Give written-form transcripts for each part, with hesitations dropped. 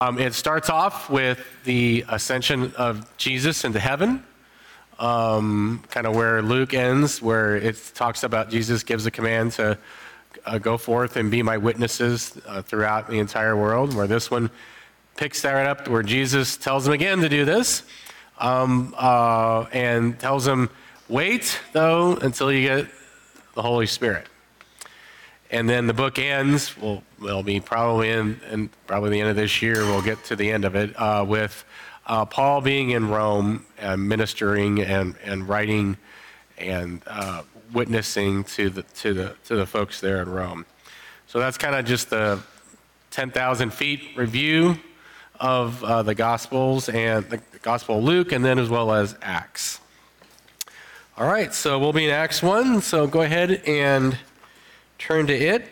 It starts off with the ascension of Jesus into heaven, kind of where Luke ends, where it talks about Jesus gives a command to go forth and be my witnesses throughout the entire world, where this one picks that up where Jesus tells him again to do this, and tells him, wait, though, until you get the Holy Spirit. And then the book ends, will be probably in probably the end of this year, we'll get to the end of it, with Paul being in Rome and ministering and writing and witnessing to the folks there in Rome. So that's kind of just the 10,000 feet review of the Gospels and the Gospel of Luke, and then as well as Acts. All right, so we'll be in Acts 1, so go ahead and turn to it.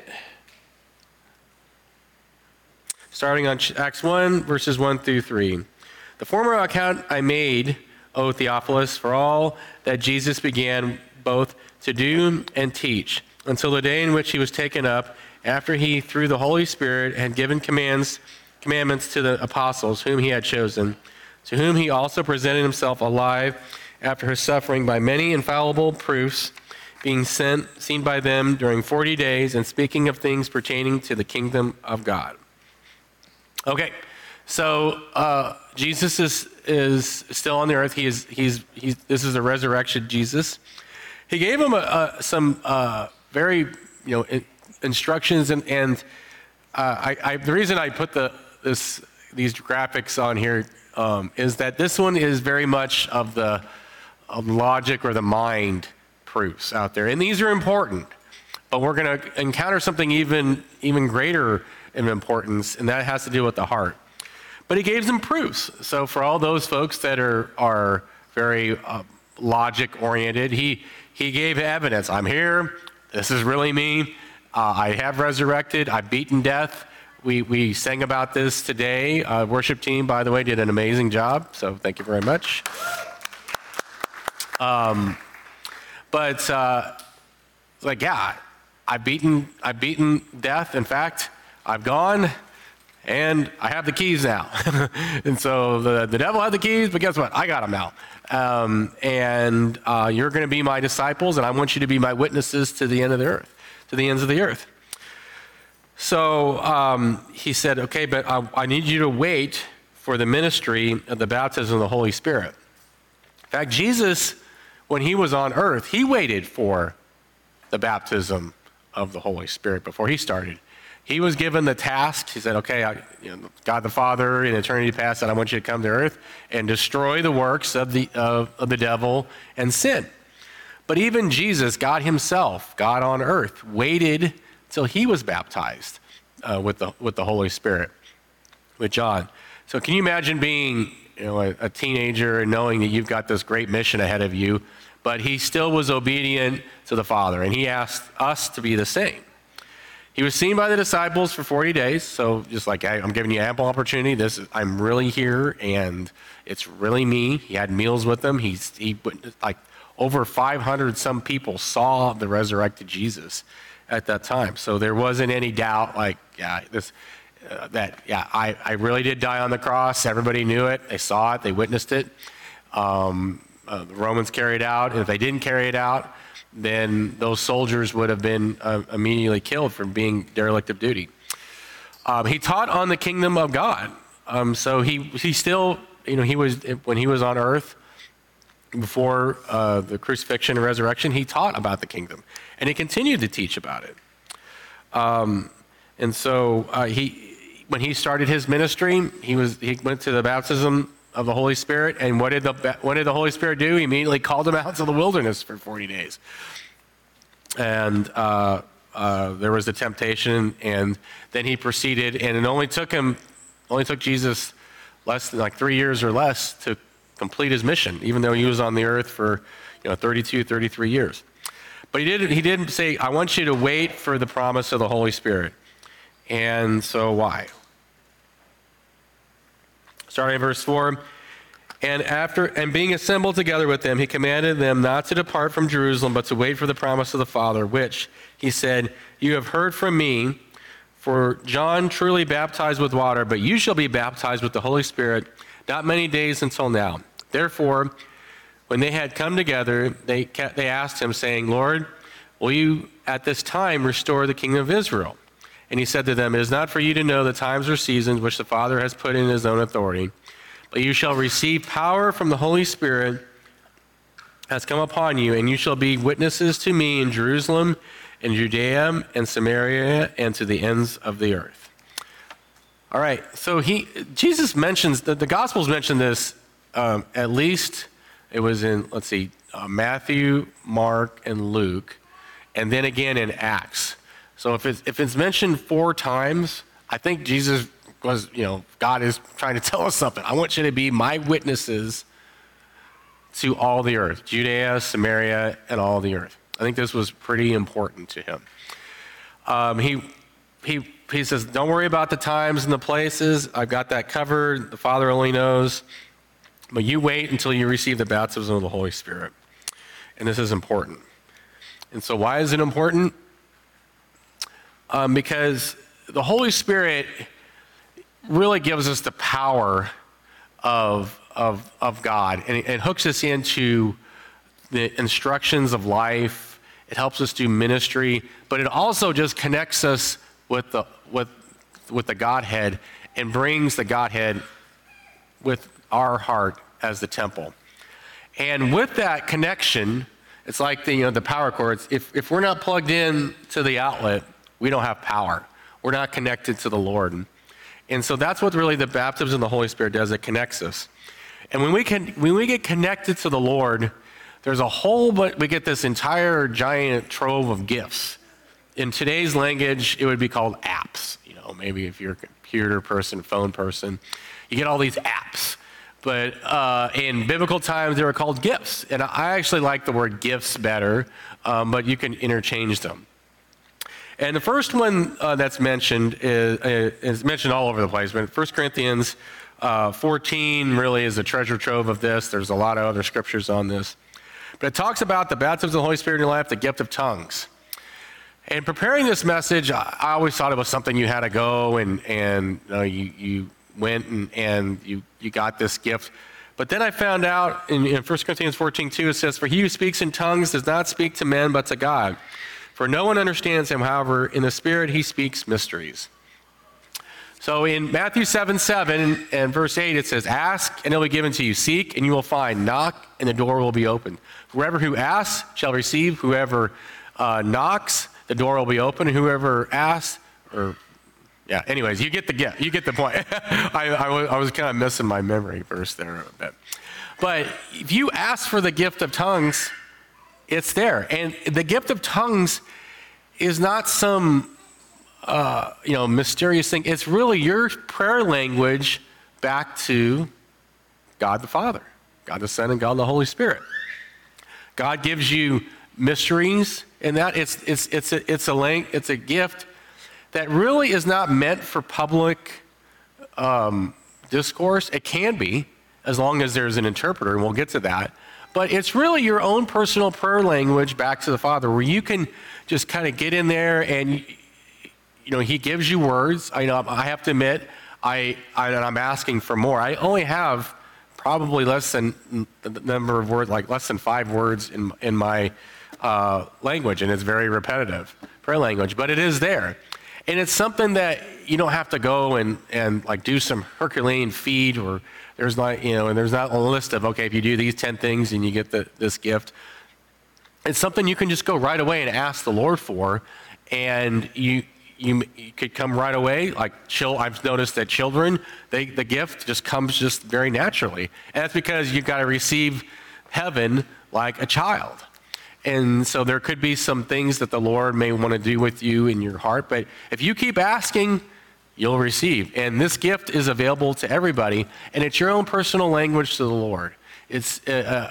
Starting on Acts 1, verses 1 through 3. The former account I made, O Theophilus, for all that Jesus began both to do and teach, until the day in which he was taken up, after he, through the Holy Spirit, had given commandments to the apostles whom he had chosen, to whom he also presented himself alive after his suffering by many infallible proofs, being seen by them during 40 days, and speaking of things pertaining to the kingdom of God. Okay, so Jesus is still on the earth. This is a resurrection Jesus. He gave him some very instructions, and the reason I put these graphics on here is that this one is very much of the logic or the mind proofs out there, and these are important, but we're going to encounter something even greater in importance, and that has to do with the heart. But he gave them proofs. So for all those folks that are very logic oriented, he gave evidence. I'm here. This is really me. I have resurrected. I've beaten death. We sang about this today. Worship team, by the way, did an amazing job. So thank you very much. But I've beaten death. In fact, I've gone, and I have the keys now. And so the devil had the keys, but guess what? I got them now. And you're going to be my disciples, and I want you to be my witnesses to the end of the earth, to the ends of the earth. So he said, okay, but I need you to wait for the ministry of the baptism of the Holy Spirit. In fact, Jesus, when he was on earth, he waited for the baptism of the Holy Spirit before he started. He was given the task. He said, okay, God the Father in eternity past said, I want you to come to earth and destroy the works of the devil and sin. But even Jesus, God himself, God on earth, waited till he was baptized with the Holy Spirit, with John. So can you imagine being a teenager and knowing that you've got this great mission ahead of you, but he still was obedient to the Father, and he asked us to be the same. He was seen by the disciples for 40 days, so just like, I'm giving you ample opportunity. I'm really here, and it's really me. He had meals with them. Like over 500 some people saw the resurrected Jesus at that time. So there wasn't any doubt, I really did die on the cross. Everybody knew it. They saw it. They witnessed it. The Romans carried it out. And if they didn't carry it out, then those soldiers would have been immediately killed for being derelict of duty. He taught on the kingdom of God. So he still, when he was on earth before the crucifixion and resurrection, he taught about the kingdom, and he continued to teach about it. And so when he started his ministry, he went to the baptism of the Holy Spirit, and what did the Holy Spirit do? He immediately called him out to the wilderness for 40 days. And there was the temptation, and then he proceeded, and it only took Jesus less than 3 years or less to complete his mission, even though he was on the earth for 32, 33 years. But he didn't say, I want you to wait for the promise of the Holy Spirit. And so why? Starting in verse 4, and being assembled together with them, he commanded them not to depart from Jerusalem, but to wait for the promise of the Father, which, he said, you have heard from me, For John truly baptized with water, but you shall be baptized with the Holy Spirit not many days until now. Therefore, when they had come together, they asked him, saying, Lord, will you at this time restore the kingdom of Israel? And he said to them, it is not for you to know the times or seasons which the Father has put in his own authority, but you shall receive power from the Holy Spirit has come upon you, and you shall be witnesses to me in Jerusalem, in Judea, and Samaria, and to the ends of the earth. All right, so Jesus mentions, the Gospels mention this at least, it was in, Matthew, Mark, and Luke, and then again in Acts. So if it's mentioned 4 times, I think Jesus was, God is trying to tell us something. I want you to be my witnesses to all the earth, Judea, Samaria, and all the earth. I think this was pretty important to him. He says, don't worry about the times and the places. I've got that covered. The Father only knows. But you wait until you receive the baptism of the Holy Spirit. And this is important. And so why is it important? Because the Holy Spirit really gives us the power of God, and it hooks us into the instructions of life. It helps us do ministry, but it also just connects us with the Godhead and brings the Godhead with our heart as the temple. And with that connection, it's like the power cords. If we're not plugged in to the outlet, we don't have power. We're not connected to the Lord. And so that's what really the baptism of the Holy Spirit does. It connects us. And when we get connected to the Lord, there's we get this entire giant trove of gifts. In today's language, it would be called apps. Maybe if you're a computer person, phone person, you get all these apps. But in biblical times, they were called gifts. And I actually like the word gifts better, but you can interchange them. And the first one that's mentioned is mentioned all over the place. But 1 Corinthians 14 really is a treasure trove of this. There's a lot of other scriptures on this. But it talks about the baptism of the Holy Spirit in your life, the gift of tongues. And preparing this message, I always thought it was something you had to go and you went and you got this gift. But then I found out in 1 Corinthians 14:2, it says, for he who speaks in tongues does not speak to men but to God. For no one understands him, however, in the Spirit he speaks mysteries. So in Matthew 7:7 and verse 8, it says, ask and it will be given to you. Seek and you will find. Knock and the door will be opened. Whoever who asks shall receive. Whoever knocks, the door will be open. And whoever asks, anyways, you get the gift. You get the point. I was kind of missing my memory verse there a bit. But if you ask for the gift of tongues, it's there. And the gift of tongues is not some mysterious thing. It's really your prayer language back to God the Father, God the Son, and God the Holy Spirit. God gives you mysteries, and that it's a gift that really is not meant for public discourse. It can be, as long as there's an interpreter, and we'll get to that. But it's really your own personal prayer language back to the Father, where you can just kind of get in there and he gives you words. I have to admit, I'm asking for more. I only have probably less than the number of words, like less than 5 words in my language, and it's very repetitive prayer language, but it is there. And it's something that you don't have to go and like do some Herculean feat, or there's not, and there's not a list of, okay, if you do these 10 things and you get this gift. It's something you can just go right away and ask the Lord for, and you could come right away. Like I've noticed that children, the gift just comes just very naturally. And that's because you've got to receive heaven like a child. And so there could be some things that the Lord may want to do with you in your heart, but if you keep asking, you'll receive. And this gift is available to everybody, and it's your own personal language to the Lord. It's,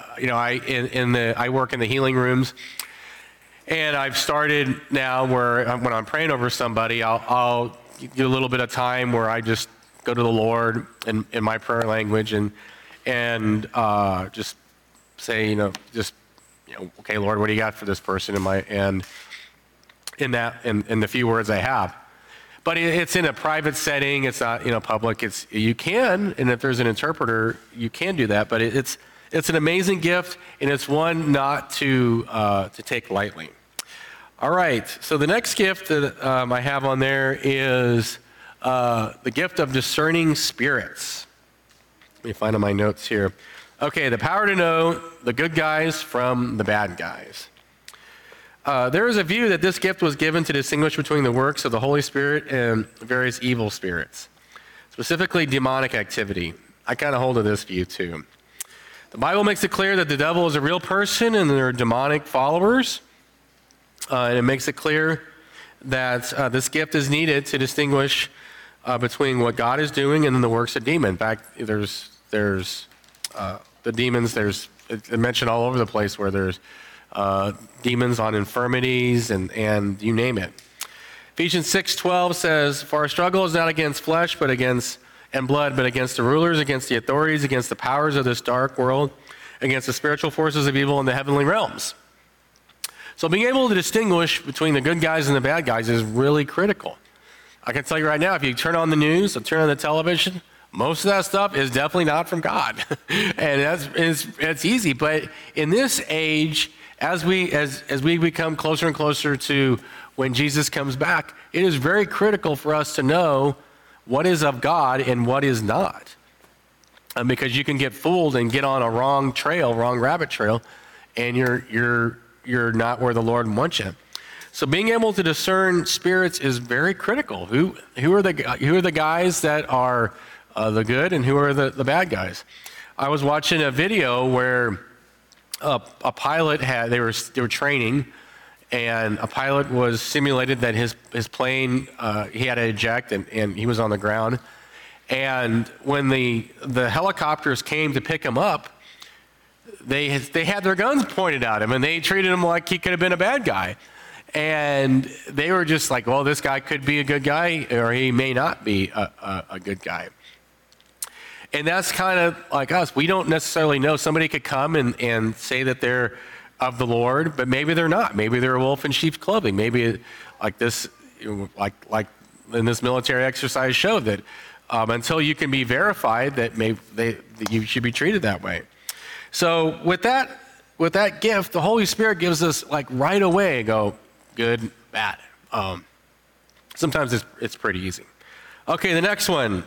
I work in the healing rooms, and I've started now where when I'm praying over somebody, I'll get a little bit of time where I just go to the Lord in my prayer language and just say, okay, Lord, what do you got for this person? And in the few words I have. but it's in a private setting. It's not, public. You can, and if there's an interpreter, you can do that. But it's an amazing gift, and it's one not to take lightly. All right. So the next gift that I have on there is the gift of discerning spirits. Let me find on my notes here. Okay, the power to know the good guys from the bad guys. There is a view that this gift was given to distinguish between the works of the Holy Spirit and various evil spirits, specifically demonic activity. I kind of hold to this view too. The Bible makes it clear that the devil is a real person and there are demonic followers. And it makes it clear that this gift is needed to distinguish between what God is doing and then the works of demons. In fact, there's the demons, there's mentioned all over the place where there's demons on infirmities and you name it. Ephesians 6:12 says, "For our struggle is not against flesh and blood, but against the rulers, against the authorities, against the powers of this dark world, against the spiritual forces of evil in the heavenly realms." So being able to distinguish between the good guys and the bad guys is really critical. I can tell you right now, if you turn on the news or turn on the television, most of that stuff is definitely not from God. And it's easy. But in this age, as we become closer and closer to when Jesus comes back, it is very critical for us to know what is of God and what is not. Because you can get fooled and get on a wrong rabbit trail, and you're not where the Lord wants you. So being able to discern spirits is very critical. Who are the guys that are the good and who are the bad guys? I was watching a video where a pilot they were training, and a pilot was simulated that his plane he had to eject and he was on the ground. And when the helicopters came to pick him up, they had their guns pointed at him, and they treated him like he could have been a bad guy. And they were just like, well, this guy could be a good guy, or he may not be a good guy. And that's kind of like us. We don't necessarily know. Somebody could come and say that they're of the Lord, but maybe they're not. Maybe they're a wolf in sheep's clothing. Maybe like this, like in this military exercise showed that until you can be verified, that you should be treated that way. So with that gift, the Holy Spirit gives us like right away, go good, bad. Sometimes it's pretty easy. Okay, the next one,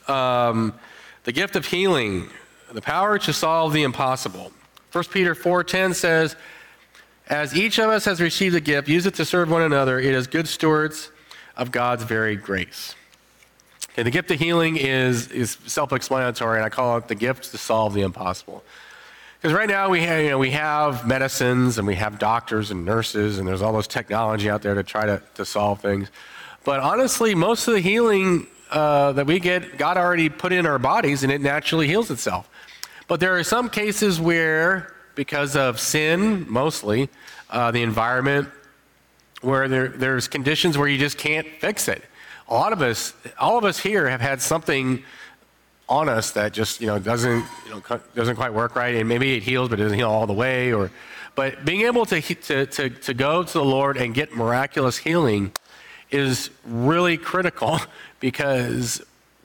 the gift of healing, the power to solve the impossible. 1 Peter 4:10 says, "As each of us has received a gift, use it to serve one another. It is good stewards of God's varied grace." Okay, the gift of healing is self-explanatory, and I call it the gift to solve the impossible. Because right now we have medicines and we have doctors and nurses, and there's all this technology out there to try to solve things. But honestly, most of the healing that we get, God already put in our bodies, and it naturally heals itself. But there are some cases where, because of sin, mostly, the environment, where there's conditions where you just can't fix it. All of us here have had something on us that just doesn't quite work right, and maybe it heals, but it doesn't heal all the way. But being able to go to the Lord and get miraculous healing is really critical, because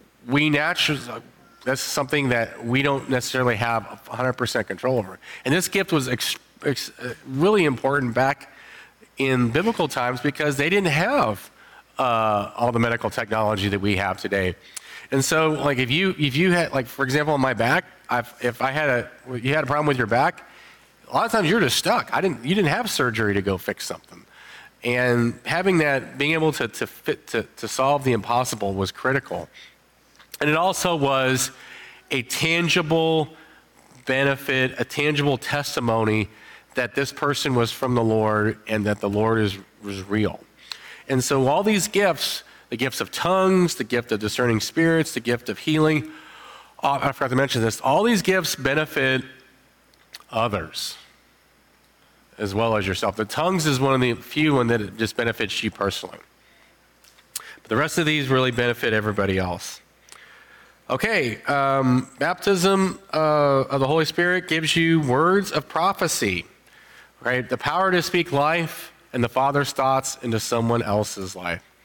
that's something that we don't necessarily have 100% control over. And this gift was really important back in biblical times, because they didn't have all the medical technology that we have today. And so, like, if you had, like, for example, on my back, you had a problem with your back, a lot of times you're just stuck. You didn't have surgery to go fix something. And having that, being able to solve the impossible was critical. And it also was a tangible benefit, a tangible testimony that this person was from the Lord and that the Lord was real. And so all these gifts, the gifts of tongues, the gift of discerning spirits, the gift of healing, I forgot to mention this, all these gifts benefit others as well as yourself. The tongues is one of the few ones that just benefits you personally. But the rest of these really benefit everybody else. Okay, baptism of the Holy Spirit gives you words of prophecy, right? The power to speak life and the Father's thoughts into someone else's life.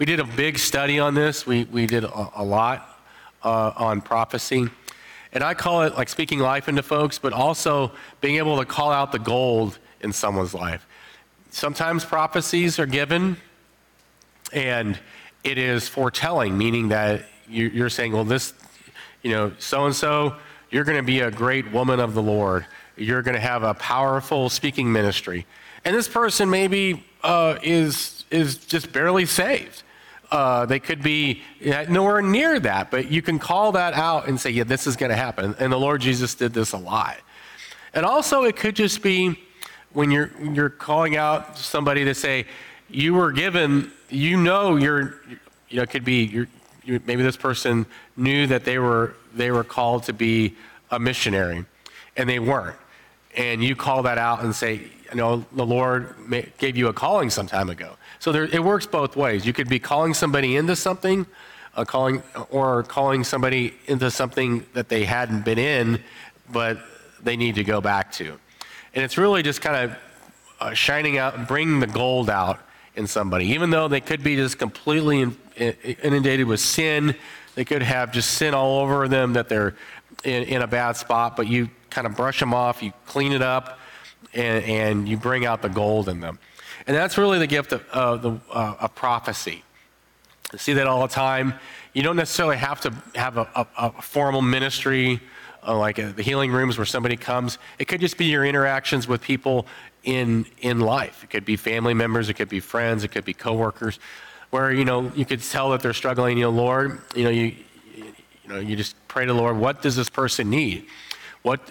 We did a big study on this. We did a lot on prophecy. And I call it like speaking life into folks, but also being able to call out the gold in someone's life. Sometimes prophecies are given and it is foretelling, meaning that you're saying, well, this, so-and-so, you're going to be a great woman of the Lord. You're going to have a powerful speaking ministry. And this person maybe is just barely saved. They could be nowhere near that, but you can call that out and say, yeah, this is going to happen. And the Lord Jesus did this a lot. And also it could just be when you're calling out somebody to say, you were given, it could be maybe this person knew that they were called to be a missionary and they weren't. And you call that out and say, the Lord gave you a calling some time ago. So it works both ways. You could be calling somebody into something, calling somebody into something that they hadn't been in, but they need to go back to. And it's really just kind of shining out and bringing the gold out in somebody. Even though they could be just completely inundated with sin, they could have just sin all over them, that they're in a bad spot, but you kind of brush them off, you clean it up, and you bring out the gold in them. And that's really the gift of prophecy. I see that all the time. You don't necessarily have to have a formal ministry like the healing rooms where somebody comes. It could just be your interactions with people in life. It could be family members, it could be friends, it could be coworkers, where you could tell that they're struggling. Lord, you just pray to the Lord, what does this person need? What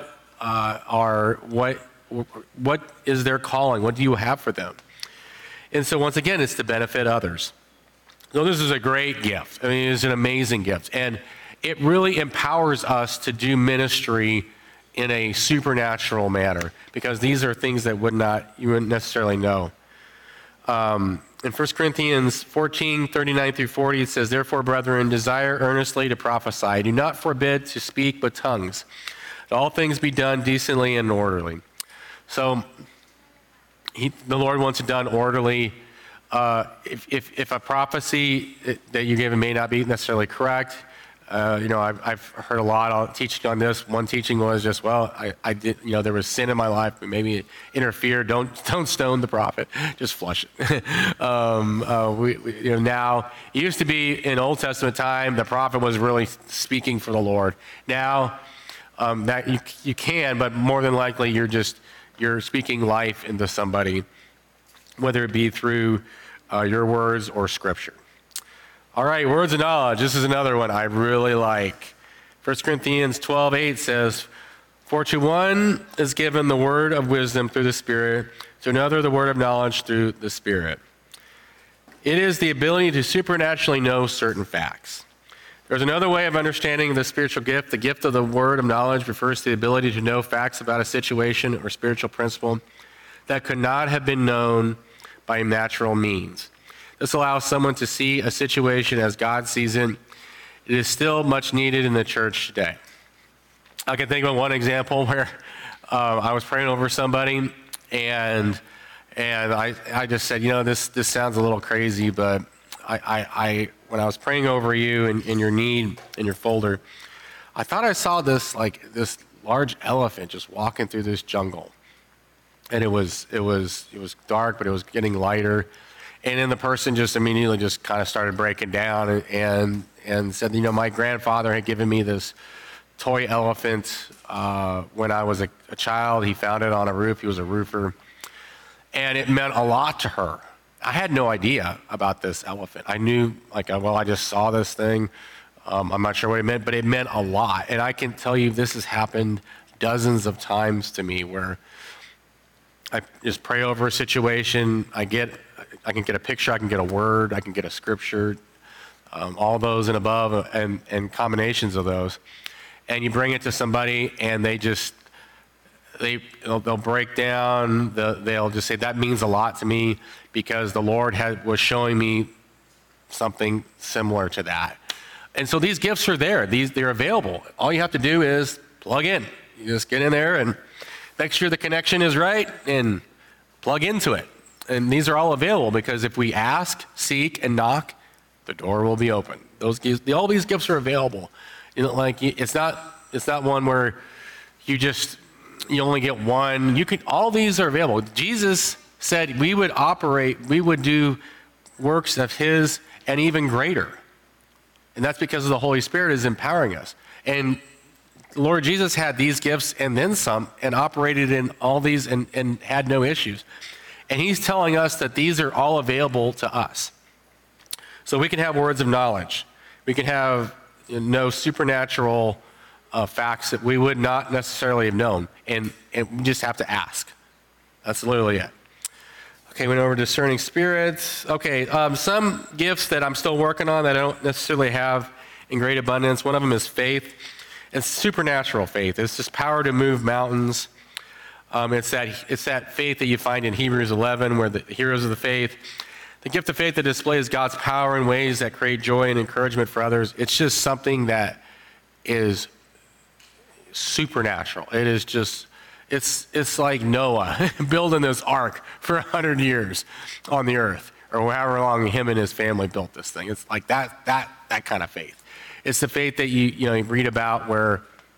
is their calling? What do you have for them? And so once again, it's to benefit others. So this is a great gift. I mean, it's an amazing gift. And it really empowers us to do ministry in a supernatural manner, because these are things that you wouldn't necessarily know. In 1 Corinthians 14, 39 through 40, it says, therefore, brethren, desire earnestly to prophesy. Do not forbid to speak with tongues. Let all things be done decently and orderly. So the Lord wants it done orderly. If a prophecy that you give may not be necessarily correct, I've heard a lot of teaching on this. One teaching was just, I did, there was sin in my life, but maybe it interfered. Don't stone the prophet, just flush it. Now it used to be in Old Testament time, the prophet was really speaking for the Lord. Now that you can, but more than likely you're speaking life into somebody, whether it be through your words or scripture. All right, words of knowledge. This is another one I really like. 1 Corinthians 12:8 says, for to one is given the word of wisdom through the Spirit, to another the word of knowledge through the Spirit. It is the ability to supernaturally know certain facts. There's another way of understanding the spiritual gift. The gift of the word of knowledge refers to the ability to know facts about a situation or spiritual principle that could not have been known by natural means. This allows someone to see a situation as God sees it. It is still much needed in the church today. I can think of one example where I was praying over somebody, and I just said, this sounds a little crazy, but I when I was praying over you and in your need in your folder, I thought I saw this large elephant just walking through this jungle, and it was dark, but it was getting lighter. And then the person just immediately just kind of started breaking down and said, my grandfather had given me this toy elephant when I was a child. He found it on a roof. He was a roofer. And it meant a lot to her. I had no idea about this elephant. I knew, I just saw this thing. I'm not sure what it meant, but it meant a lot. And I can tell you this has happened dozens of times to me, where I just pray over a situation. I can get a picture, I can get a word, I can get a scripture, all those and above, and combinations of those. And you bring it to somebody, and they'll break down. They'll just say, that means a lot to me because the Lord was showing me something similar to that. And so these gifts are there. They're available. All you have to do is plug in. You just get in there and make sure the connection is right and plug into it. And these are all available because if we ask, seek, and knock, the door will be open. All these gifts are available. It's not one where you only get one. All these are available. Jesus said we would do works of his and even greater. And that's because the Holy Spirit is empowering us. And the Lord Jesus had these gifts and then some and operated in all these and had no issues. And he's telling us that these are all available to us. So we can have words of knowledge. We can have supernatural facts that we would not necessarily have known. And we just have to ask. That's literally it. Okay, went over discerning spirits. Okay, some gifts that I'm still working on that I don't necessarily have in great abundance. One of them is faith. It's supernatural faith. It's just power to move mountains. It's that faith that you find in Hebrews 11, where the heroes of the faith, the gift of faith that displays God's power in ways that create joy and encouragement for others. It's just something that is supernatural. It is just. It's like Noah building this ark for 100 years on the earth, or however long him and his family built this thing. It's like that kind of faith. It's the faith that you read about where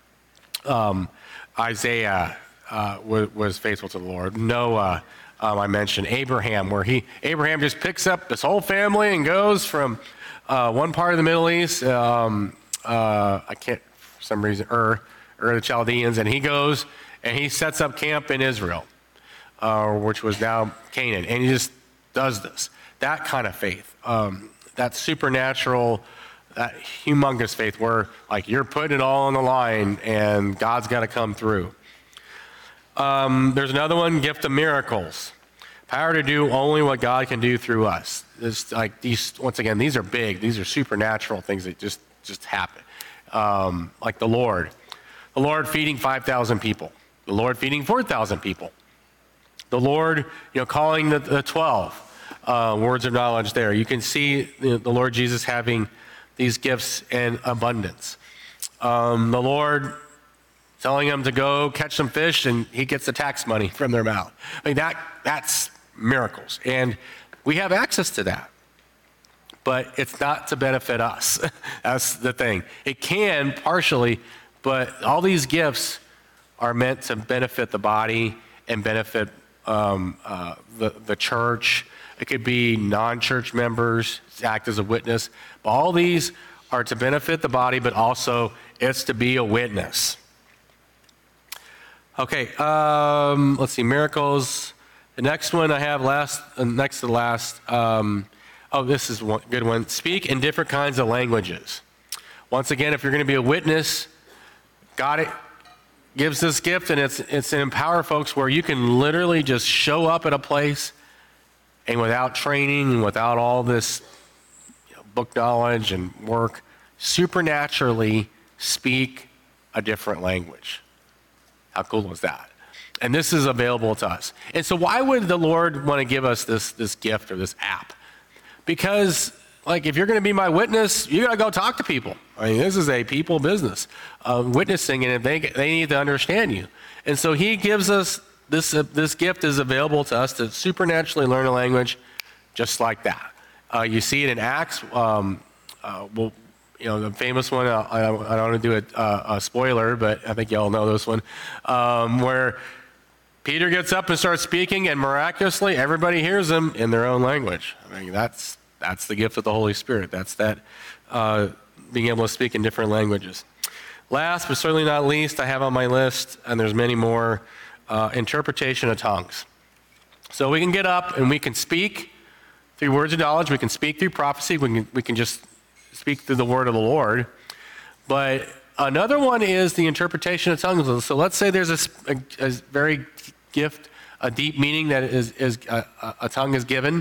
Isaiah was faithful to the Lord. Noah, I mentioned Abraham, where Abraham just picks up his whole family and goes from one part of the Middle East. I can't for some reason Ur the Chaldeans, and he goes. And he sets up camp in Israel, which was now Canaan. And he just does this. That kind of faith, that supernatural, that humongous faith where you're putting it all on the line and God's got to come through. There's another one, gift of miracles. Power to do only what God can do through us. It's once again, these are big. These are supernatural things that just happen. Like the Lord feeding 5,000 people. The Lord feeding 4,000 people. The Lord, calling the 12, words of knowledge there. You can see the Lord Jesus having these gifts in abundance. The Lord telling them to go catch some fish, and he gets the tax money from their mouth. That's miracles. And we have access to that. But it's not to benefit us. That's the thing. It can partially, but all these gifts are meant to benefit the body and benefit the church. It could be non-church members to act as a witness. But all these are to benefit the body, but also it's to be a witness. Okay, let's see, miracles. The next one I have next to the last. This is one good one. Speak in different kinds of languages. Once again, if you're going to be a witness, God gives this gift, and it's to empower folks where you can literally just show up at a place and without training and without all this book knowledge and work, supernaturally speak a different language. How cool is that? And this is available to us. And so why would the Lord want to give us this gift or this app? Because if you're going to be my witness, you got to go talk to people. This is a people business, witnessing, and they need to understand you. And so he gives us this gift is available to us to supernaturally learn a language just like that. You see it in Acts. The famous one, I don't want to do a spoiler, but I think you all know this one, where Peter gets up and starts speaking, and miraculously everybody hears him in their own language. That's the gift of the Holy Spirit. That's being able to speak in different languages. Last, but certainly not least, I have on my list, and there's many more, interpretation of tongues. So we can get up and we can speak through words of knowledge. We can speak through prophecy. We can just speak through the word of the Lord. But another one is the interpretation of tongues. So let's say there's a very gift, a deep meaning that is a tongue is given.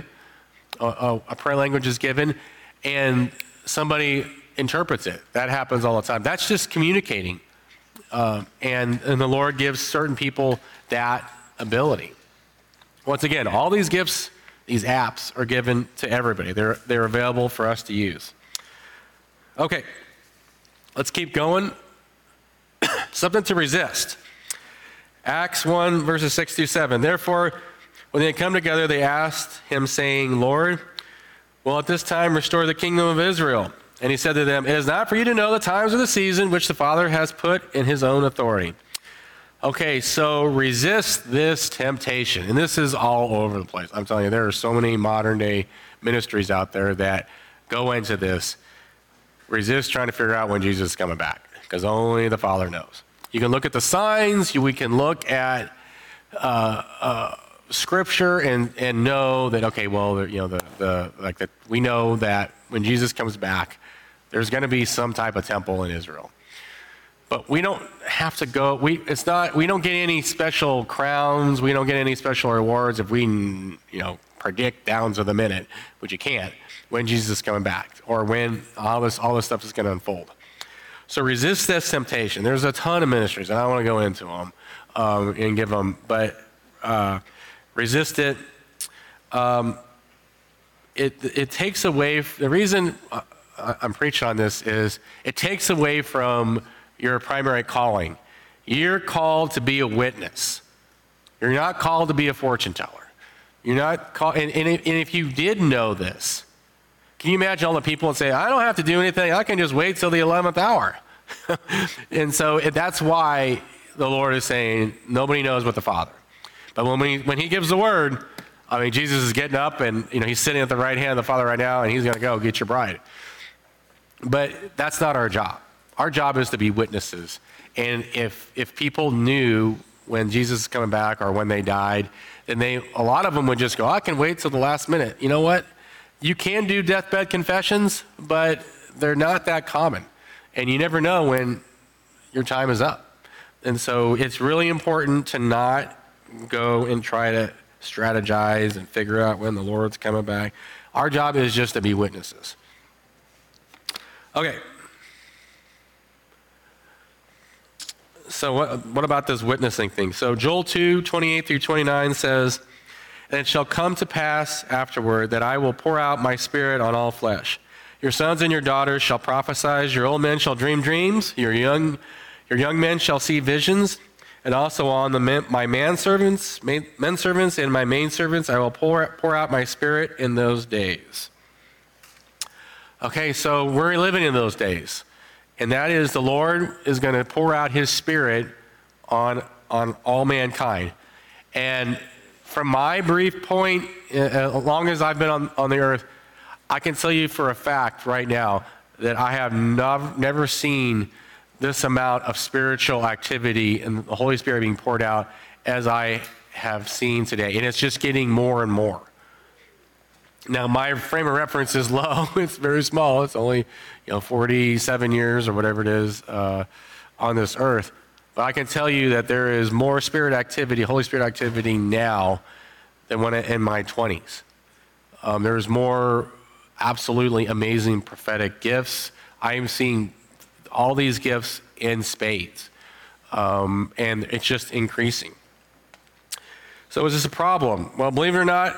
A prayer language is given, and somebody interprets it. That happens all the time. That's just communicating. And the Lord gives certain people that ability. Once again, all these gifts, these apps are given to everybody. They're available for us to use. Okay, let's keep going. Something to resist. Acts 1, verses 6 through 7. Therefore, When they had come together, they asked him, saying, Lord, will at this time restore the kingdom of Israel? And he said to them, it is not for you to know the times or the season which the Father has put in his own authority. Okay, so resist this temptation. And this is all over the place. I'm telling you, there are so many modern day ministries out there that go into this. Resist trying to figure out when Jesus is coming back, because only the Father knows. You can look at the signs. We can look at Scripture and know that, okay, well, we know that when Jesus comes back, there's going to be some type of temple in Israel. But we don't have to go. We don't get any special crowns. We don't get any special rewards if we, predict down to the minute, which you can't, when Jesus is coming back or when all this stuff is going to unfold. So resist this temptation. There's a ton of ministries, and I don't want to go into them and give them, but resist it. It takes away. The reason I'm preaching on this is it takes away from your primary calling. You're called to be a witness. You're not called to be a fortune teller. You're not called, and if you did know this, can you imagine all the people that say, I don't have to do anything, I can just wait till the 11th hour. And so that's why the Lord is saying, nobody knows but the Father. But when he gives the word, Jesus is getting up and he's sitting at the right hand of the Father right now, and he's going to go get your bride. But that's not our job. Our job is to be witnesses. And if people knew when Jesus is coming back or when they died, then a lot of them would just go, I can wait till the last minute. You know what? You can do deathbed confessions, but they're not that common. And you never know when your time is up. And so it's really important to not go and try to strategize and figure out when the Lord's coming back. Our job is just to be witnesses. Okay. So what about this witnessing thing? So Joel 2:28-29 says, and it shall come to pass afterward that I will pour out my spirit on all flesh. Your sons and your daughters shall prophesy, your old men shall dream dreams, your young men shall see visions, and also on my menservants and my maidservants I will pour out my spirit in those days. Okay, so we're living in those days. And that is the Lord is going to pour out his spirit on all mankind. And from my brief point, as long as I've been on the earth, I can tell you for a fact right now that I have never seen this amount of spiritual activity and the Holy Spirit being poured out as I have seen today. And it's just getting more and more. Now, my frame of reference is low. It's very small. It's only, 47 years or whatever it is on this earth. But I can tell you that there is more spirit activity, Holy Spirit activity now than when in my 20s. There's more absolutely amazing prophetic gifts. I am seeing all these gifts in spades, and it's just increasing. So is this a problem? Well, believe it or not,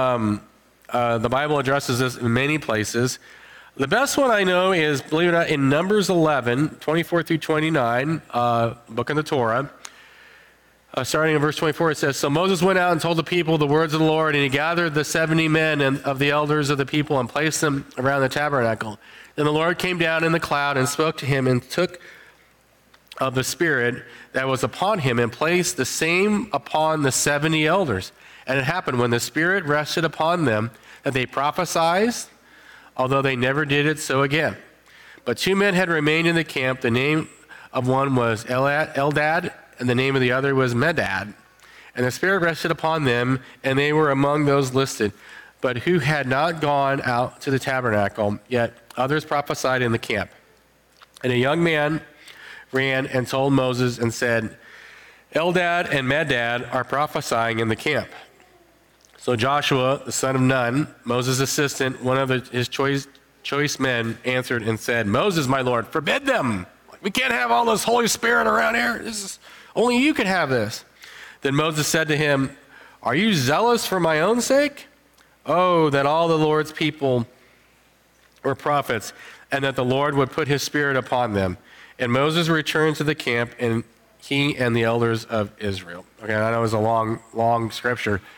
the Bible addresses this in many places. The best one I know is, believe it or not, in Numbers 11, 24-29, book of the Torah. Starting in verse 24, it says, so Moses went out and told the people the words of the Lord, and he gathered the 70 men of the elders of the people and placed them around the tabernacle. Then the Lord came down in the cloud and spoke to him and took of the Spirit that was upon him and placed the same upon the 70 elders. And it happened when the Spirit rested upon them that they prophesied, although they never did it so again. But 2 men had remained in the camp. The name of one was Eldad, and the name of the other was Medad. And the Spirit rested upon them, and they were among those listed, but who had not gone out to the tabernacle, yet others prophesied in the camp. And a young man ran and told Moses and said, Eldad and Medad are prophesying in the camp. So Joshua, the son of Nun, Moses' assistant, one of his choice men, answered and said, Moses, my Lord, forbid them. We can't have all this Holy Spirit around here. Only you can have this. Then Moses said to him, are you zealous for my own sake? Oh, that all the Lord's people were prophets, and that the Lord would put his Spirit upon them. And Moses returned to the camp, and he and the elders of Israel. Okay, I know it was a long scripture.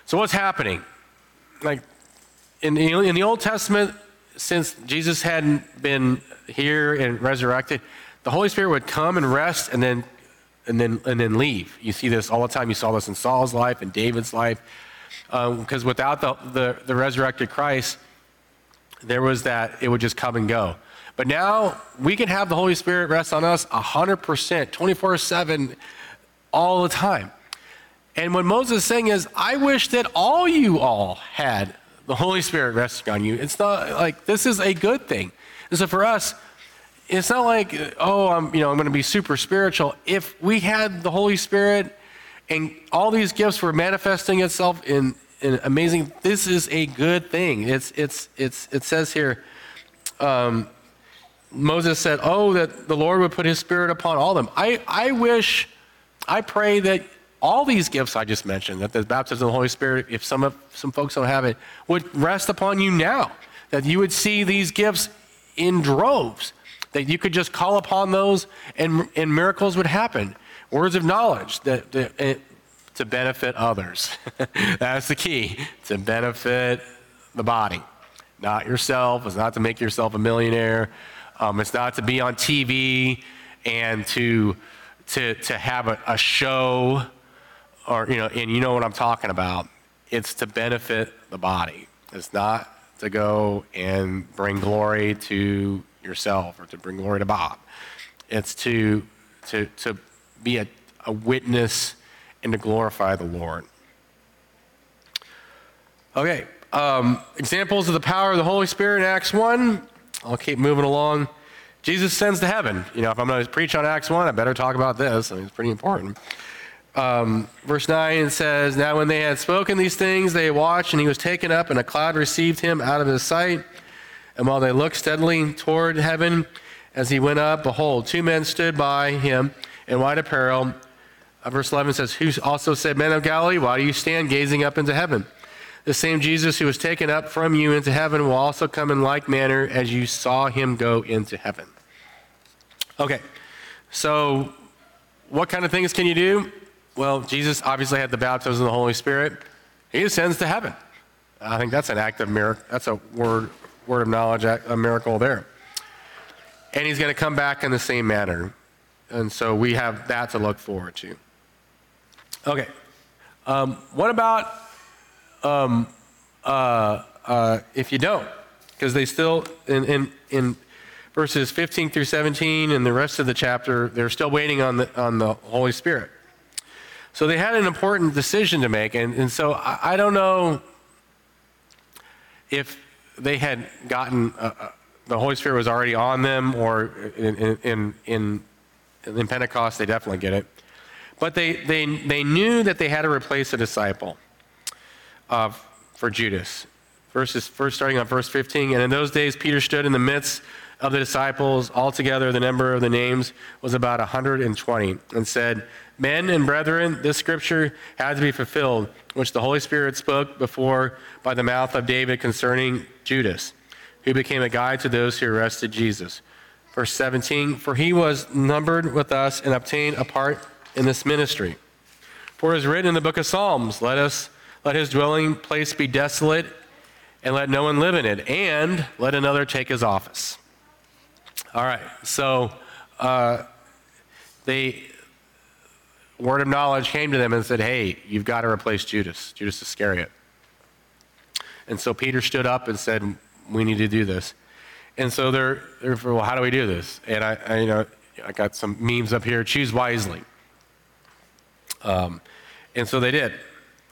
So what's happening? Like in the Old Testament, since Jesus hadn't been here and resurrected, the Holy Spirit would come and rest and then leave. You see this all the time. You saw this in Saul's life and David's life. Because without the resurrected Christ, there was that, it would just come and go. But now we can have the Holy Spirit rest on us 100%, 24/7, all the time. And what Moses is saying is, I wish that you all had the Holy Spirit resting on you. It's not like, this is a good thing. And so for us, it's not like, I'm going to be super spiritual. If we had the Holy Spirit and all these gifts were manifesting itself in amazing, this is a good thing. It says here, Moses said, that the Lord would put his Spirit upon all of them. I pray that all these gifts I just mentioned, that the baptism of the Holy Spirit, if some folks don't have it, would rest upon you now, that you would see these gifts in droves, that you could just call upon those and miracles would happen. Words of knowledge to benefit others. That's the key, to benefit the body, not yourself. It's not to make yourself a millionaire. It's not to be on TV and to have a show, or and you know what I'm talking about. It's to benefit the body. It's not to go and bring glory to yourself or to bring glory to Bob. It's to be a witness and to glorify the Lord. Okay, examples of the power of the Holy Spirit in Acts 1. I'll keep moving along. Jesus sends to heaven. If I'm going to preach on Acts 1, I better talk about this. It's pretty important. Verse 9 says, now when they had spoken these things, they watched, and he was taken up, and a cloud received him out of his sight. And while they looked steadily toward heaven, as he went up, behold, two men stood by him in white apparel. Verse 11 says, who also said, men of Galilee, why do you stand gazing up into heaven? The same Jesus who was taken up from you into heaven will also come in like manner as you saw him go into heaven. Okay, so what kind of things can you do? Well, Jesus obviously had the baptism of the Holy Spirit. He ascends to heaven. I think that's an act of miracle. That's a word of knowledge, a miracle there. And he's going to come back in the same manner. And so we have that to look forward to. Okay. What about if you don't? Because they still, in verses 15 through 17 and the rest of the chapter, they're still waiting on the Holy Spirit. So they had an important decision to make. And so I don't know if they had gotten, the Holy Spirit was already on them, or in Pentecost, they definitely get it. But they knew that they had to replace a disciple for Judas. First starting on verse 15, and in those days Peter stood in the midst of the disciples. Altogether the number of the names was about 120, and said, men and brethren, this scripture had to be fulfilled, which the Holy Spirit spoke before by the mouth of David concerning Judas, who became a guide to those who arrested Jesus. Verse 17, for he was numbered with us and obtained a part in this ministry. For it is written in the book of Psalms, let his dwelling place be desolate, and let no one live in it, and let another take his office. All right, so word of knowledge came to them and said, hey, you've got to replace Judas Iscariot. And so Peter stood up and said, we need to do this. And so they're well, how do we do this? And I got some memes up here, choose wisely. And so they did.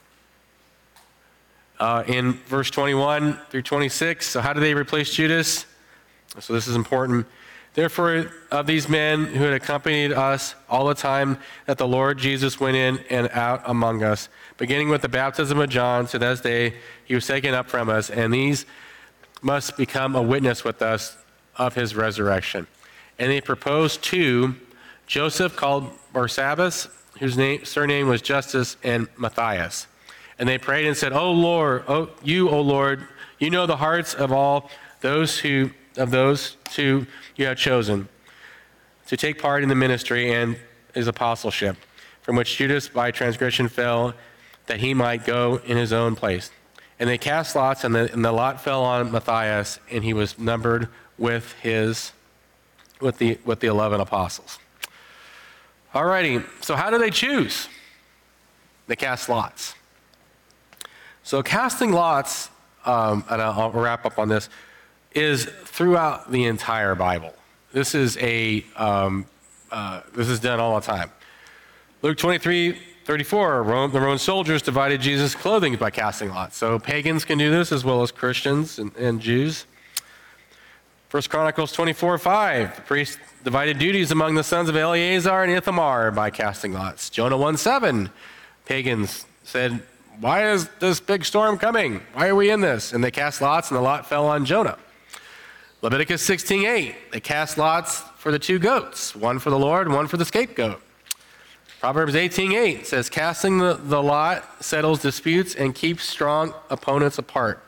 In verse 21 through 26, so how do they replace Judas? So this is important. Therefore, of these men who had accompanied us all the time that the Lord Jesus went in and out among us, beginning with the baptism of John to this day, he was taken up from us, and these must become a witness with us of his resurrection. And they proposed to Joseph called Barsabbas, whose surname was Justus, and Matthias. And they prayed and said, O Lord, you know the hearts of all those who you have chosen to take part in the ministry and his apostleship, from which Judas by transgression fell, that he might go in his own place. And they cast lots, and the lot fell on Matthias, and he was numbered with the 11 apostles. Alrighty, so how do they choose? They cast lots. So casting lots, and I'll wrap up on this, is throughout the entire Bible. This is done all the time. Luke 23:34, the Roman soldiers divided Jesus' clothing by casting lots. So pagans can do this as well as Christians and Jews. 1 Chronicles 24:5, the priest divided duties among the sons of Eleazar and Ithamar by casting lots. Jonah 1:7, pagans said, why is this big storm coming? Why are we in this? And they cast lots, and the lot fell on Jonah. Leviticus 16:8, they cast lots for the 2 goats, one for the Lord and one for the scapegoat. Proverbs 18:8 says, casting the lot settles disputes and keeps strong opponents apart.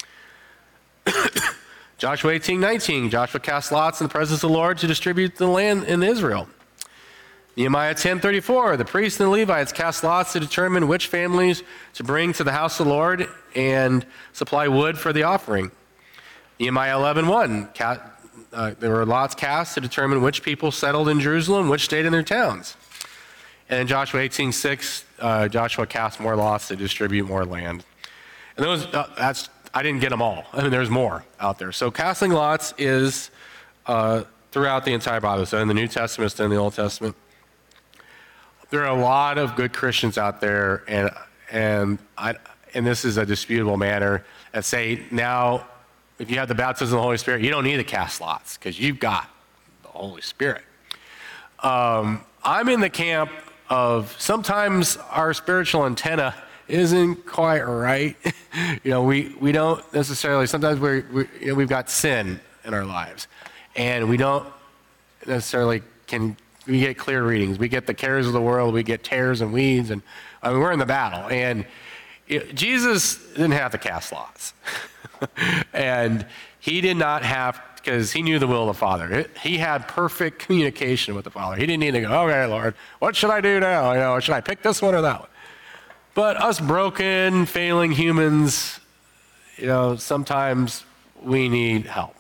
Joshua 18:19, Joshua cast lots in the presence of the Lord to distribute the land in Israel. Nehemiah 10:34, the priests and the Levites cast lots to determine which families to bring to the house of the Lord and supply wood for the offering. Nehemiah 11:1, there were lots cast to determine which people settled in Jerusalem, which stayed in their towns. And in Joshua 18:6, Joshua cast more lots to distribute more land. And those, I didn't get them all. I mean, there's more out there. So casting lots is throughout the entire Bible. So in the New Testament, it's in the Old Testament. There are a lot of good Christians out there, and this is a disputable matter, that say now, if you have the baptism of the Holy Spirit, you don't need to cast lots because you've got the Holy Spirit. I'm in the camp of sometimes our spiritual antenna isn't quite right. We don't necessarily, sometimes we've got sin in our lives, and we don't necessarily we get clear readings. We get the cares of the world, we get tares and weeds, and I mean, we're in the battle. And Jesus didn't have to cast lots. And he did not have, because he knew the will of the Father. He had perfect communication with the Father. He didn't need to go, okay, Lord, what should I do now? Should I pick this one or that one? But us broken, failing humans, sometimes we need help.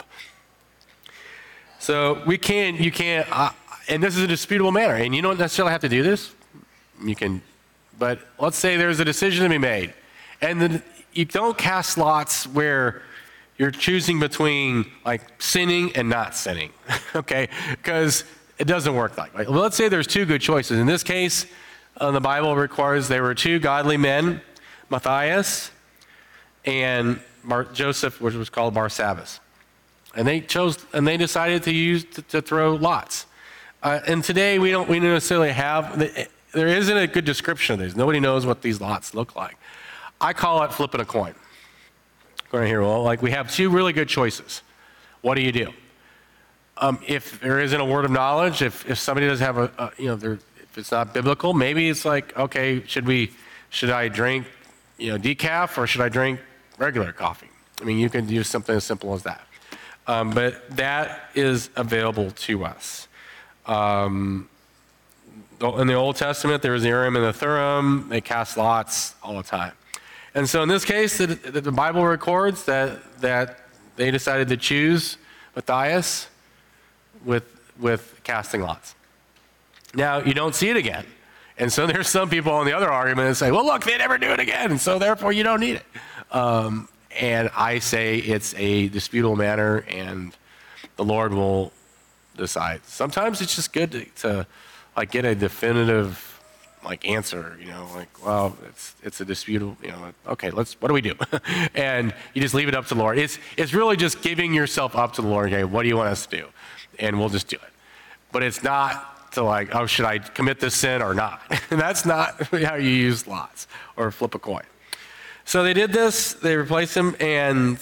So you can't, and this is a disputable matter, and you don't necessarily have to do this. But let's say there's a decision to be made, and then you don't cast lots where you're choosing between like sinning and not sinning, okay? Because it doesn't work like that. Well, let's say there's 2 good choices. In this case, the Bible records there were 2 godly men, Matthias and Joseph, which was called Barsabbas. And they decided to throw lots. And today we don't necessarily have, there isn't a good description of these. Nobody knows what these lots look like. I call it flipping a coin. Going here, well, like we have 2 really good choices. What do you do? If there isn't a word of knowledge, if somebody doesn't have if it's not biblical, maybe it's like, okay, should I drink, decaf, or should I drink regular coffee? I mean, you can use something as simple as that. But that is available to us. In the Old Testament, there was the Urim and the Thummim. They cast lots all the time. And so in this case, the Bible records that they decided to choose Matthias with casting lots. Now, you don't see it again. And so there's some people on the other argument that say, well, look, they never do it again, and so therefore you don't need it. And I say it's a disputable matter, and the Lord will decide. Sometimes it's just good to like get a definitive answer, well, it's a disputable, okay, what do we do? And you just leave it up to the Lord. It's really just giving yourself up to the Lord. Okay, what do you want us to do? And we'll just do it. But it's not to should I commit this sin or not? That's not how you use lots or flip a coin. So they did this, they replaced them, and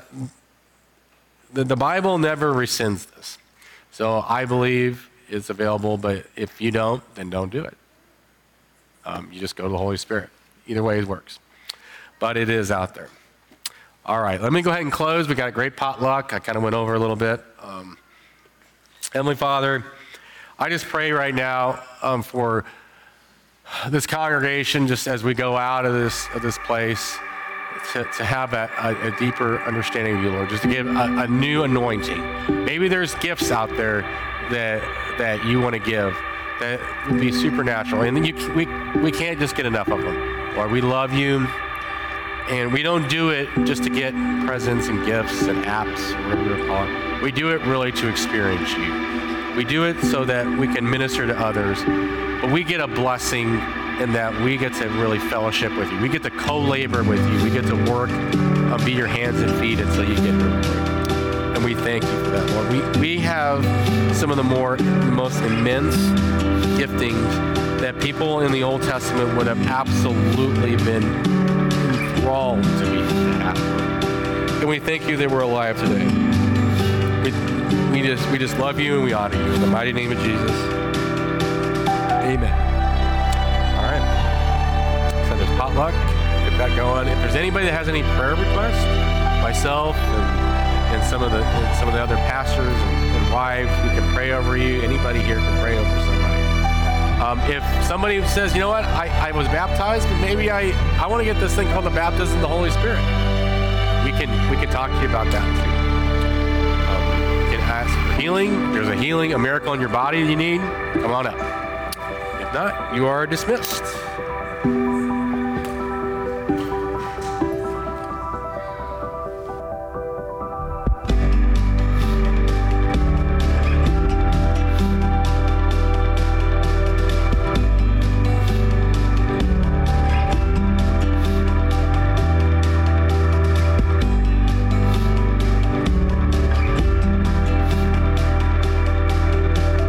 the Bible never rescinds this. So I believe it's available, but if you don't, then don't do it. You just go to the Holy Spirit. Either way it works. But it is out there. All right, let me go ahead and close. We got a great potluck. I kind of went over a little bit. Heavenly Father, I just pray right now for this congregation, just as we go out of this place, to have a deeper understanding of you, Lord, just to give a new anointing. Maybe there's gifts out there that you want to give that would be supernatural, and we can't just get enough of them. Lord, we love you, and we don't do it just to get presents and gifts and apps, or whatever they're called. We do it really to experience you. We do it so that we can minister to others, but we get a blessing in that we get to really fellowship with you. We get to co-labor with you. We get to work, be your hands and feet until you get there. And we thank you for that, Lord. We have some of the most immense giftings that people in the Old Testament would have absolutely been enthralled to be at. And we thank you that we're alive today. We just love you and we honor you. In the mighty name of Jesus. Amen. All right. So there's potluck. Get that going. If there's anybody that has any prayer requests, myself and some of the other pastors and wives, we can pray over you. Anybody here can pray over somebody. If somebody says, you know what, I was baptized, but maybe I want to get this thing called the baptism of the Holy Spirit, we can talk to you about that too. You can ask for healing. If there's a miracle in your body you need, come on up. If not, you are dismissed.